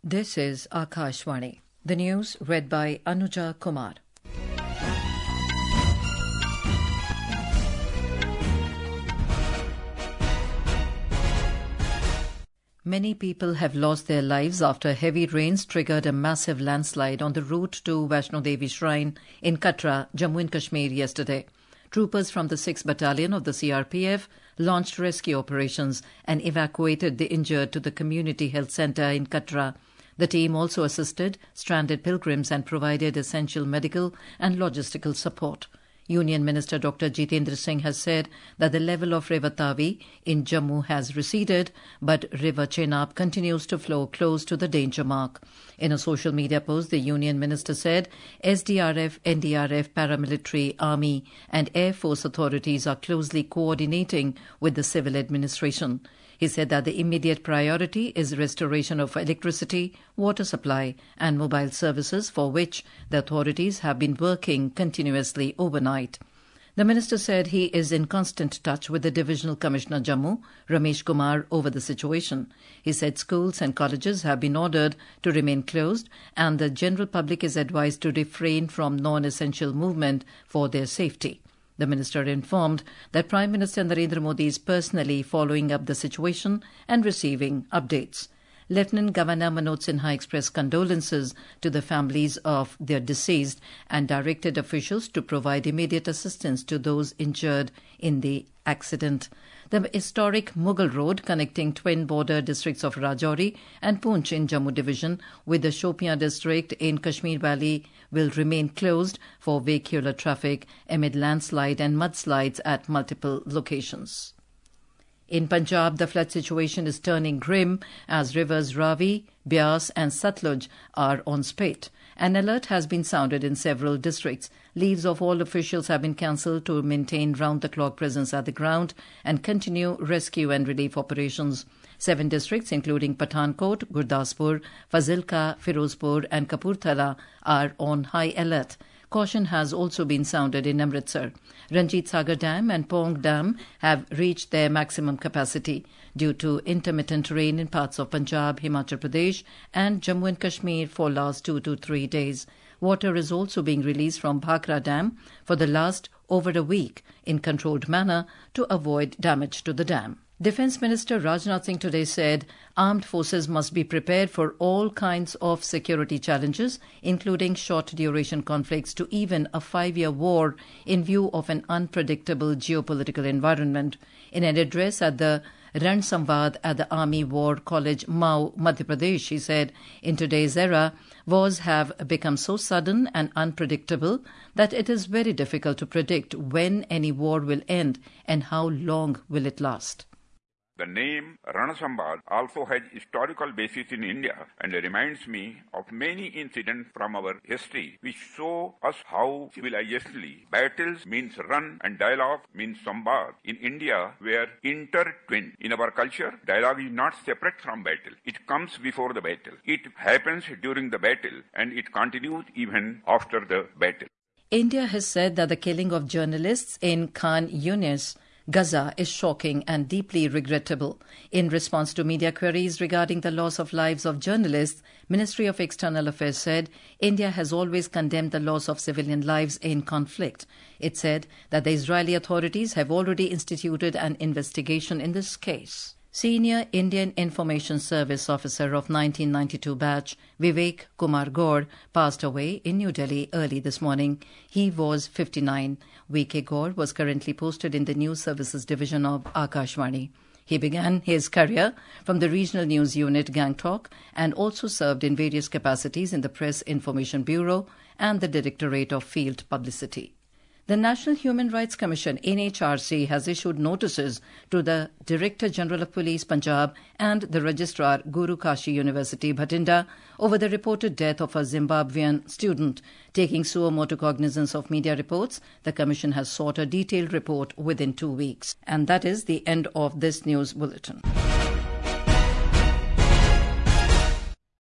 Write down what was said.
This is Akashvani. The news read by Anuja Kumar. Many people have lost their lives after heavy rains triggered a massive landslide on the route to Vaishno Devi Shrine in Katra, Jammu and Kashmir yesterday. Troopers from the 6th Battalion of the CRPF launched rescue operations and evacuated the injured to the Community Health Centre in Katra. The team also assisted stranded pilgrims and provided essential medical and logistical support. Union Minister Dr. Jitendra Singh has said that the level of River Tavi in Jammu has receded, but River Chenab continues to flow close to the danger mark. In a social media post, the Union Minister said SDRF, NDRF, paramilitary, army and Air Force authorities are closely coordinating with the civil administration. He said that the immediate priority is restoration of electricity, water supply and mobile services, for which the authorities have been working continuously overnight. The minister said he is in constant touch with the Divisional Commissioner Jammu, Ramesh Kumar, over the situation. He said schools and colleges have been ordered to remain closed and the general public is advised to refrain from non-essential movement for their safety. The minister informed that Prime Minister Narendra Modi is personally following up the situation and receiving updates. Lieutenant Governor Manoj Sinha expressed condolences to the families of their deceased and directed officials to provide immediate assistance to those injured in the accident. The historic Mughal Road connecting twin border districts of Rajouri and Poonch in Jammu Division with the Shopian district in Kashmir Valley will remain closed for vehicular traffic amid landslide and mudslides at multiple locations. In Punjab, the flood situation is turning grim as rivers Ravi, Beas and Satluj are on spate. An alert has been sounded in several districts. Leaves of all officials have been cancelled to maintain round-the-clock presence at the ground and continue rescue and relief operations. 7 districts, including Pathankot, Gurdaspur, Fazilka, Firozpur and Kapurthala, are on high alert. Caution has also been sounded in Amritsar. Ranjit Sagar Dam and Pong Dam have reached their maximum capacity due to intermittent rain in parts of Punjab, Himachal Pradesh and Jammu and Kashmir for last 2 to 3 days. Water is also being released from Bhakra Dam for the last over a week in controlled manner to avoid damage to the dam. Defence Minister Rajnath Singh today said armed forces must be prepared for all kinds of security challenges, including short-duration conflicts to even a 5-year war in view of an unpredictable geopolitical environment. In an address at the Ran Samvad at the Army War College, Mau, Madhya Pradesh, he said, in today's era, wars have become so sudden and unpredictable that it is very difficult to predict when any war will end and how long will it last. The name Rana Samvad also has historical basis in India and reminds me of many incidents from our history which show us how civilizationally battles means run and dialogue means samvad. In India, we are intertwined. In our culture, dialogue is not separate from battle. It comes before the battle. It happens during the battle and it continues even after the battle. India has said that the killing of journalists in Khan Yunis, Gaza is shocking and deeply regrettable. In response to media queries regarding the loss of lives of journalists, Ministry of External Affairs said India has always condemned the loss of civilian lives in conflict. It said that the Israeli authorities have already instituted an investigation in this case. Senior Indian Information Service officer of 1992 batch, Vivek Kumar Gaur, passed away in New Delhi early this morning. He was 59. V.K. Gaur was currently posted in the News Services Division of Akashvani. He began his career from the Regional News Unit Gangtok and also served in various capacities in the Press Information Bureau and the Directorate of Field Publicity. The National Human Rights Commission, NHRC, has issued notices to the Director General of Police, Punjab, and the Registrar, Guru Kashi University, Bhatinda, over the reported death of a Zimbabwean student. Taking suo motu cognizance of media reports, the Commission has sought a detailed report within 2 weeks. And that is the end of this news bulletin.